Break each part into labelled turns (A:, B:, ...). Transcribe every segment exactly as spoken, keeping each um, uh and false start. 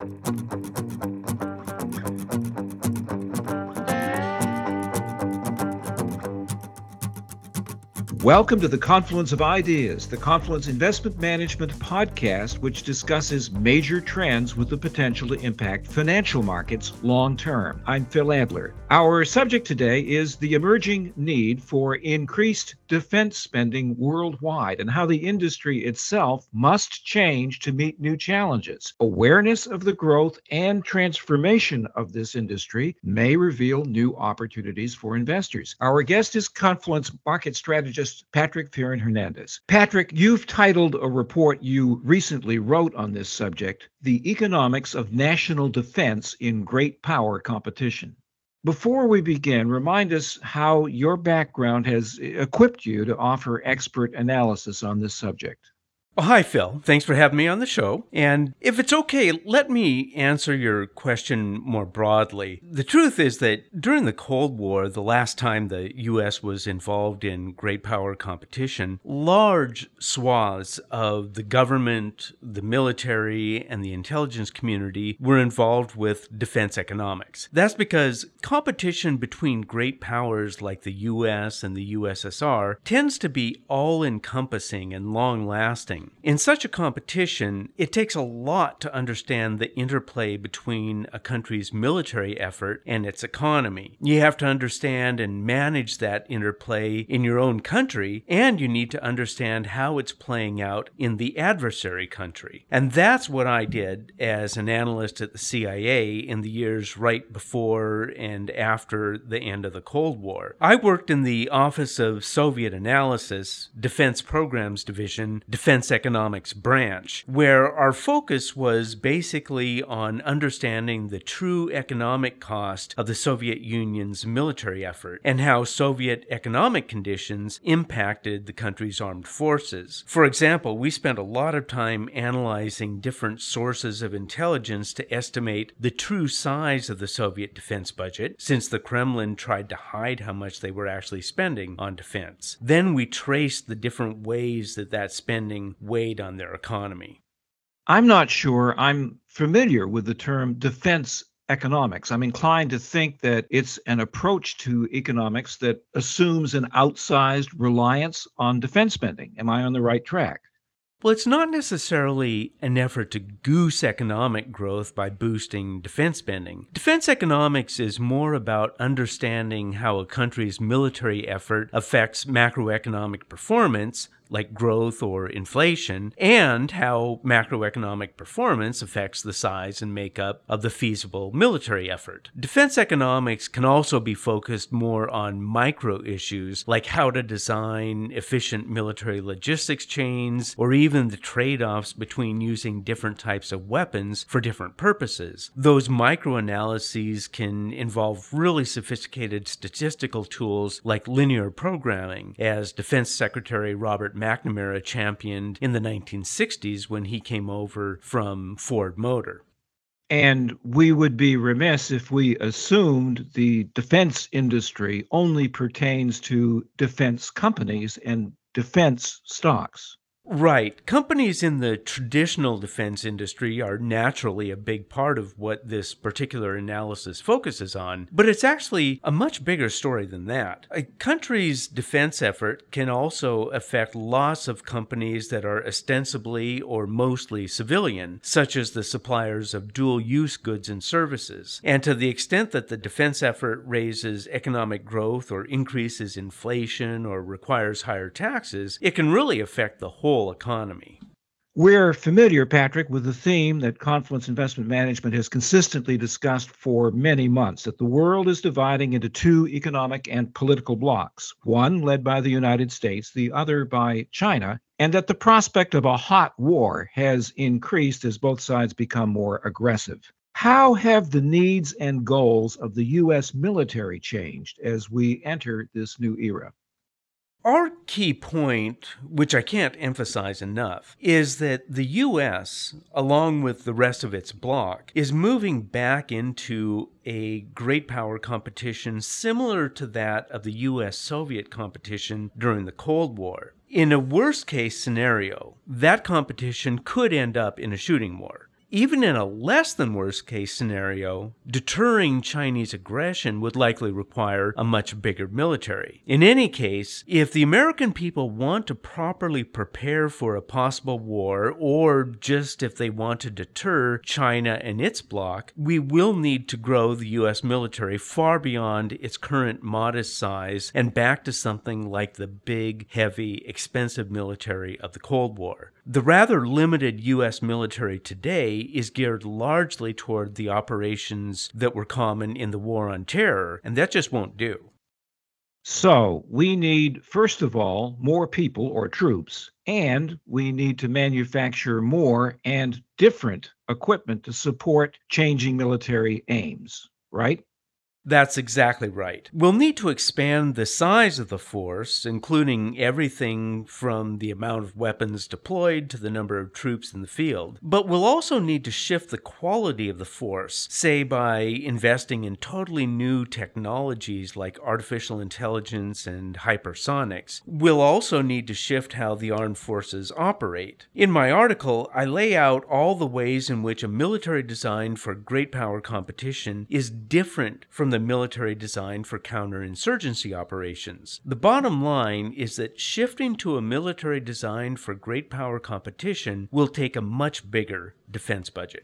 A: Welcome to the Confluence of Ideas, the Confluence Investment Management podcast, which discusses major trends with the potential to impact financial markets long term. I'm Phil Adler. Our subject today is the emerging need for increased defense spending worldwide and how the industry itself must change to meet new challenges. Awareness of the growth and transformation of this industry may reveal new opportunities for investors. Our guest is Confluence market strategist Patrick Fearon-Hernandez. Patrick, you've titled a report you recently wrote on this subject, The Economics of National Defense in Great Power Competition. Before we begin, remind us how your background has equipped you to offer expert analysis on this subject.
B: Well, hi, Phil. Thanks for having me on the show. And if it's okay, let me answer your question more broadly. The truth is that during the Cold War, the last time the U S was involved in great power competition, large swaths of the government, the military, and the intelligence community were involved with defense economics. That's because competition between great powers like the U S and the U S S R tends to be all-encompassing and long-lasting. In such a competition, it takes a lot to understand the interplay between a country's military effort and its economy. You have to understand and manage that interplay in your own country, and you need to understand how it's playing out in the adversary country. And that's what I did as an analyst at the C I A in the years right before and after the end of the Cold War. I worked in the Office of Soviet Analysis, Defense Programs Division, Defense Economics branch, where our focus was basically on understanding the true economic cost of the Soviet Union's military effort and how Soviet economic conditions impacted the country's armed forces. For example, we spent a lot of time analyzing different sources of intelligence to estimate the true size of the Soviet defense budget, since the Kremlin tried to hide how much they were actually spending on defense. Then we traced the different ways that that spending weighed on their economy.
A: I'm not sure I'm familiar with the term defense economics. I'm inclined to think that it's an approach to economics that assumes an outsized reliance on defense spending. Am I on the right track?
B: Well, it's not necessarily an effort to goose economic growth by boosting defense spending. Defense economics is more about understanding how a country's military effort affects macroeconomic performance, like growth or inflation, and how macroeconomic performance affects the size and makeup of the feasible military effort. Defense economics can also be focused more on micro issues, like how to design efficient military logistics chains, or even the trade-offs between using different types of weapons for different purposes. Those micro-analyses can involve really sophisticated statistical tools like linear programming, as Defense Secretary Robert McNamara championed in the nineteen sixties when he came over from Ford Motor.
A: And we would be remiss if we assumed the defense industry only pertains to defense companies and defense stocks.
B: Right. Companies in the traditional defense industry are naturally a big part of what this particular analysis focuses on, but it's actually a much bigger story than that. A country's defense effort can also affect lots of companies that are ostensibly or mostly civilian, such as the suppliers of dual-use goods and services. And to the extent that the defense effort raises economic growth or increases inflation or requires higher taxes, it can really affect the whole economy.
A: We're familiar, Patrick, with the theme that Confluence Investment Management has consistently discussed for many months, that the world is dividing into two economic and political blocs, one led by the United States, the other by China, and that the prospect of a hot war has increased as both sides become more aggressive. How have the needs and goals of the U S military changed as we enter this new era?
B: Our key point, which I can't emphasize enough, is that the U S, along with the rest of its bloc, is moving back into a great power competition similar to that of the U S-Soviet competition during the Cold War. In a worst-case scenario, that competition could end up in a shooting war. Even in a less than worst case scenario, deterring Chinese aggression would likely require a much bigger military. In any case, if the American people want to properly prepare for a possible war, or just if they want to deter China and its bloc, we will need to grow the U S military far beyond its current modest size and back to something like the big, heavy, expensive military of the Cold War. The rather limited U S military today is geared largely toward the operations that were common in the War on Terror, and that just won't do.
A: So we need, first of all, more people or troops, and we need to manufacture more and different equipment to support changing military aims, right?
B: That's exactly right. We'll need to expand the size of the force, including everything from the amount of weapons deployed to the number of troops in the field. But we'll also need to shift the quality of the force, say by investing in totally new technologies like artificial intelligence and hypersonics. We'll also need to shift how the armed forces operate. In my article, I lay out all the ways in which a military designed for great power competition is different from the the military designed for counterinsurgency operations. The bottom line is that shifting to a military designed for great power competition will take a much bigger defense budget.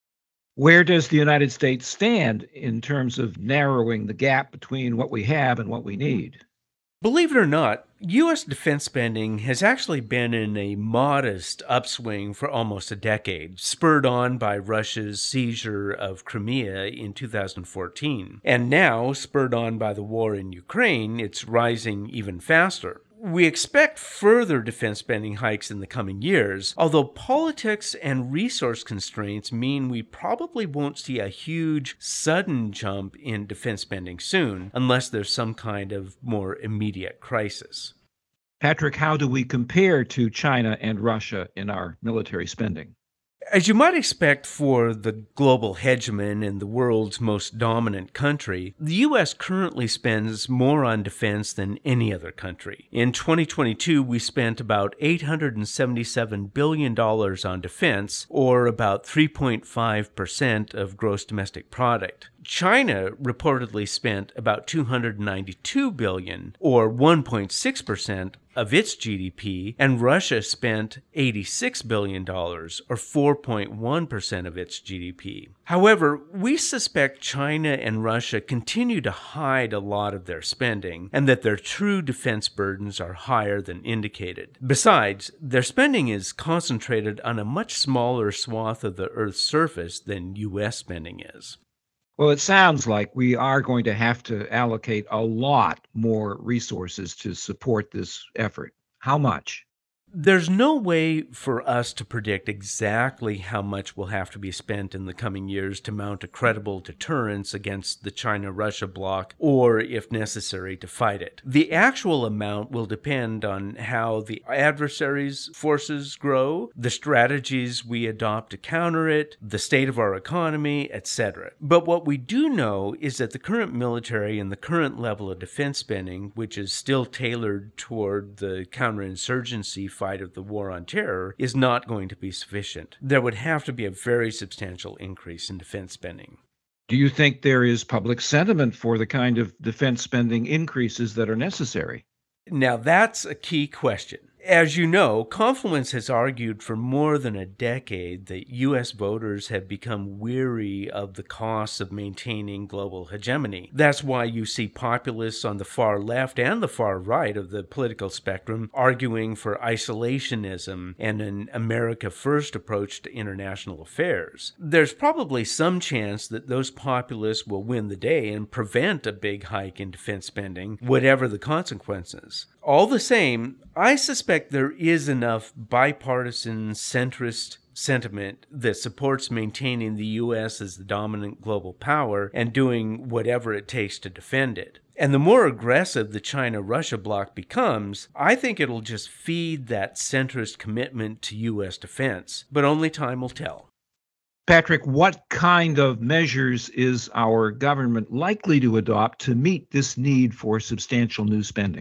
A: Where does the United States stand in terms of narrowing the gap between what we have and what we need?
B: Believe it or not, U S defense spending has actually been in a modest upswing for almost a decade, spurred on by Russia's seizure of Crimea in two thousand fourteen. And now, spurred on by the war in Ukraine, it's rising even faster. We expect further defense spending hikes in the coming years, although politics and resource constraints mean we probably won't see a huge, sudden jump in defense spending soon, unless there's some kind of more immediate crisis.
A: Patrick, how do we compare to China and Russia in our military spending?
B: As you might expect for the global hegemon and the world's most dominant country, the U S currently spends more on defense than any other country. In twenty twenty-two, we spent about eight hundred seventy-seven billion dollars on defense, or about three point five percent of gross domestic product. China reportedly spent about two hundred ninety-two billion dollars, or one point six percent of its G D P, and Russia spent eighty-six billion dollars, or four point one percent of its G D P. However, we suspect China and Russia continue to hide a lot of their spending, and that their true defense burdens are higher than indicated. Besides, their spending is concentrated on a much smaller swath of the Earth's surface than U S spending is.
A: Well, it sounds like we are going to have to allocate a lot more resources to support this effort. How much?
B: There's no way for us to predict exactly how much will have to be spent in the coming years to mount a credible deterrence against the China-Russia bloc, or, if necessary, to fight it. The actual amount will depend on how the adversary's forces grow, the strategies we adopt to counter it, the state of our economy, et cetera. But what we do know is that the current military and the current level of defense spending, which is still tailored toward the counterinsurgency fight of the war on terror, is not going to be sufficient. There would have to be a very substantial increase in defense spending.
A: Do you think there is public sentiment for the kind of defense spending increases that are necessary?
B: Now, that's a key question. As you know, Confluence has argued for more than a decade that U S voters have become weary of the costs of maintaining global hegemony. That's why you see populists on the far left and the far right of the political spectrum arguing for isolationism and an America First approach to international affairs. There's probably some chance that those populists will win the day and prevent a big hike in defense spending, whatever the consequences. All the same, I suspect there is enough bipartisan centrist sentiment that supports maintaining the U S as the dominant global power and doing whatever it takes to defend it. And the more aggressive the China-Russia bloc becomes, I think it'll just feed that centrist commitment to U S defense. But only time will tell.
A: Patrick, what kind of measures is our government likely to adopt to meet this need for substantial new spending?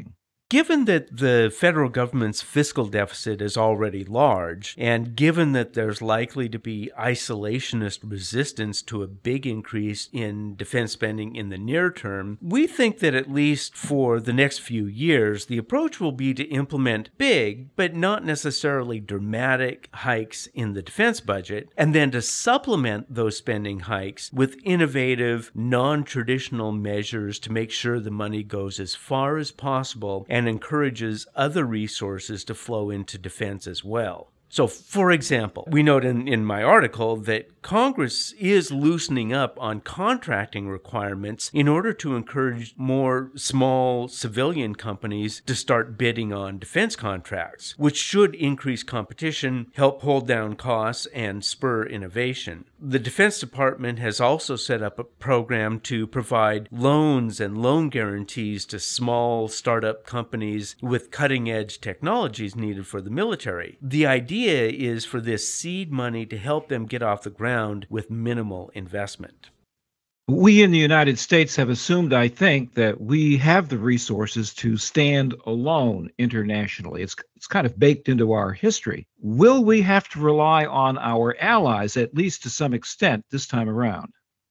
B: Given that the federal government's fiscal deficit is already large, and given that there's likely to be isolationist resistance to a big increase in defense spending in the near term, we think that at least for the next few years, the approach will be to implement big, but not necessarily dramatic hikes in the defense budget, and then to supplement those spending hikes with innovative, non-traditional measures to make sure the money goes as far as possible and encourages other resources to flow into defense as well. So, for example, we note in, in my article that Congress is loosening up on contracting requirements in order to encourage more small civilian companies to start bidding on defense contracts, which should increase competition, help hold down costs, and spur innovation. The Defense Department has also set up a program to provide loans and loan guarantees to small startup companies with cutting-edge technologies needed for the military. The idea is for this seed money to help them get off the ground with minimal investment.
A: We in the United States have assumed, I think, that we have the resources to stand alone internationally. It's, it's kind of baked into our history. Will we have to rely on our allies, at least to some extent, this time around?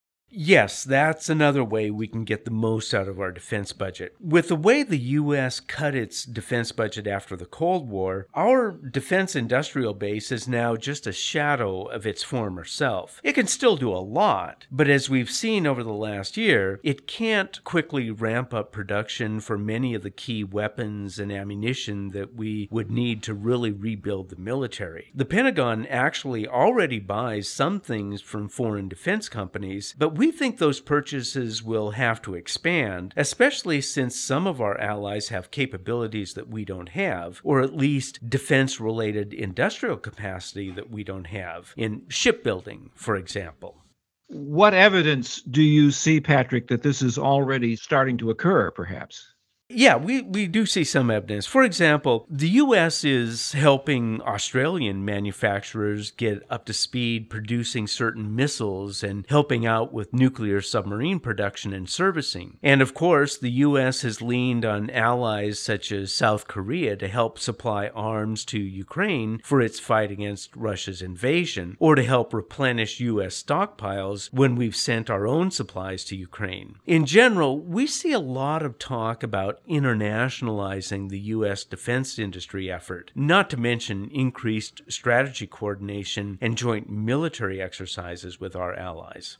B: Yes, that's another way we can get the most out of our defense budget. With the way the U S cut its defense budget after the Cold War, our defense industrial base is now just a shadow of its former self. It can still do a lot, but as we've seen over the last year, it can't quickly ramp up production for many of the key weapons and ammunition that we would need to really rebuild the military. The Pentagon actually already buys some things from foreign defense companies, but we think those purchases will have to expand, especially since some of our allies have capabilities that we don't have, or at least defense-related industrial capacity that we don't have, in shipbuilding, for example.
A: What evidence do you see, Patrick, that this is already starting to occur, perhaps?
B: Yeah, we, we do see some evidence. For example, the U S is helping Australian manufacturers get up to speed producing certain missiles and helping out with nuclear submarine production and servicing. And of course, the U S has leaned on allies such as South Korea to help supply arms to Ukraine for its fight against Russia's invasion, or to help replenish U S stockpiles when we've sent our own supplies to Ukraine. In general, we see a lot of talk about internationalizing the U S defense industry effort, not to mention increased strategy coordination and joint military exercises with our allies.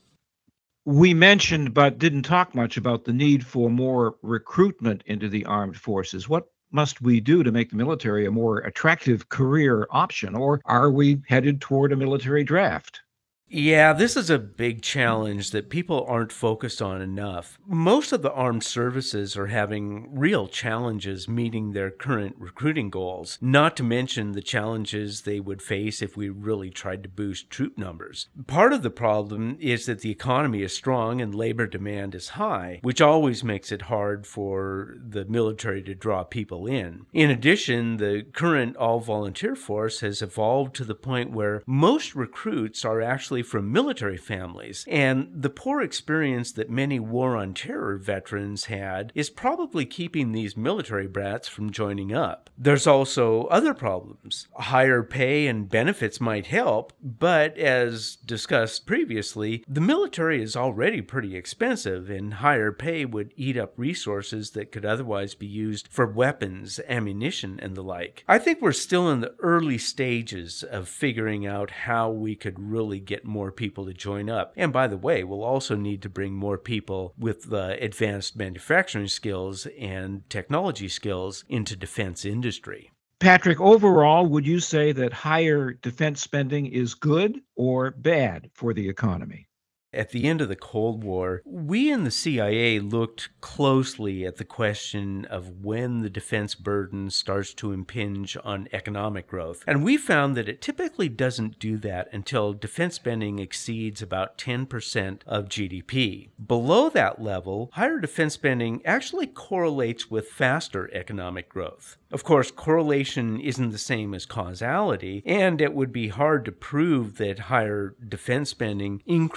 A: We mentioned, but didn't talk much about the need for more recruitment into the armed forces. What must we do to make the military a more attractive career option, or are we headed toward a military draft?
B: Yeah, this is a big challenge that people aren't focused on enough. Most of the armed services are having real challenges meeting their current recruiting goals, not to mention the challenges they would face if we really tried to boost troop numbers. Part of the problem is that the economy is strong and labor demand is high, which always makes it hard for the military to draw people in. In addition, the current all-volunteer force has evolved to the point where most recruits are actually from military families, and the poor experience that many war on terror veterans had is probably keeping these military brats from joining up. There's also other problems. Higher pay and benefits might help, but as discussed previously, the military is already pretty expensive, and higher pay would eat up resources that could otherwise be used for weapons, ammunition, and the like. I think we're still in the early stages of figuring out how we could really get more people to join up. And by the way, we'll also need to bring more people with uh, advanced manufacturing skills and technology skills into defense industry.
A: Patrick, overall, would you say that higher defense spending is good or bad for the economy?
B: At the end of the Cold War, we in the C I A looked closely at the question of when the defense burden starts to impinge on economic growth. And we found that it typically doesn't do that until defense spending exceeds about ten percent of G D P. Below that level, higher defense spending actually correlates with faster economic growth. Of course, correlation isn't the same as causality, and it would be hard to prove that higher defense spending increases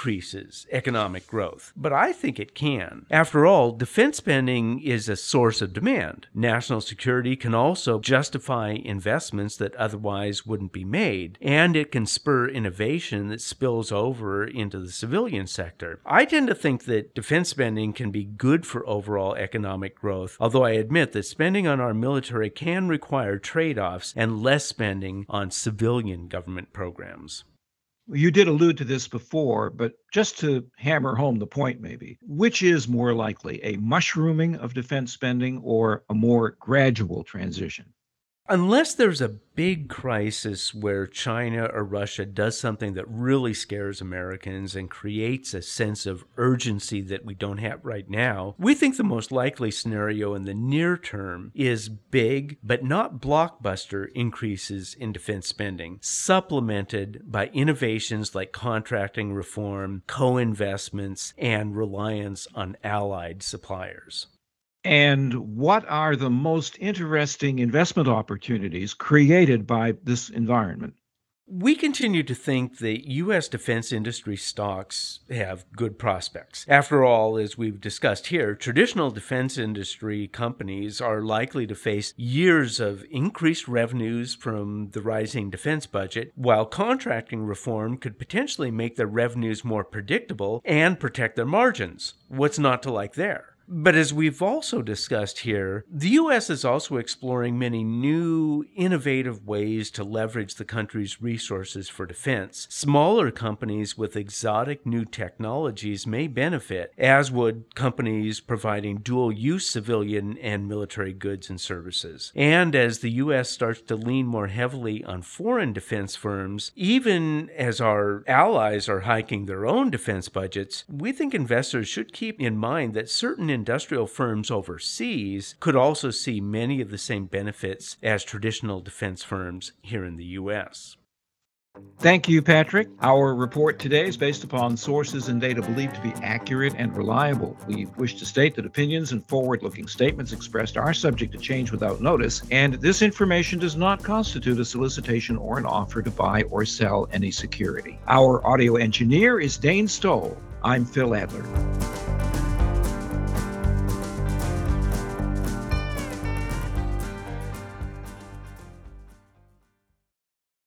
B: increases economic growth, but I think it can. After all, defense spending is a source of demand. National security can also justify investments that otherwise wouldn't be made, and it can spur innovation that spills over into the civilian sector. I tend to think that defense spending can be good for overall economic growth, although I admit that spending on our military can require trade-offs and less spending on civilian government programs.
A: You did allude to this before, but just to hammer home the point maybe, which is more likely, a mushrooming of defense spending or a more gradual transition?
B: Unless there's a big crisis where China or Russia does something that really scares Americans and creates a sense of urgency that we don't have right now, we think the most likely scenario in the near term is big but not blockbuster increases in defense spending, supplemented by innovations like contracting reform, co-investments, and reliance on allied suppliers.
A: And what are the most interesting investment opportunities created by this environment?
B: We continue to think that U S defense industry stocks have good prospects. After all, as we've discussed here, traditional defense industry companies are likely to face years of increased revenues from the rising defense budget, while contracting reform could potentially make their revenues more predictable and protect their margins. What's not to like there? But as we've also discussed here, the U S is also exploring many new, innovative ways to leverage the country's resources for defense. Smaller companies with exotic new technologies may benefit, as would companies providing dual-use civilian and military goods and services. And as the U S starts to lean more heavily on foreign defense firms, even as our allies are hiking their own defense budgets, we think investors should keep in mind that certain industrial firms overseas could also see many of the same benefits as traditional defense firms here in the U S.
A: Thank you, Patrick. Our report today is based upon sources and data believed to be accurate and reliable. We wish to state that opinions and forward-looking statements expressed are subject to change without notice, and this information does not constitute a solicitation or an offer to buy or sell any security. Our audio engineer is Dane Stoll. I'm Phil Adler.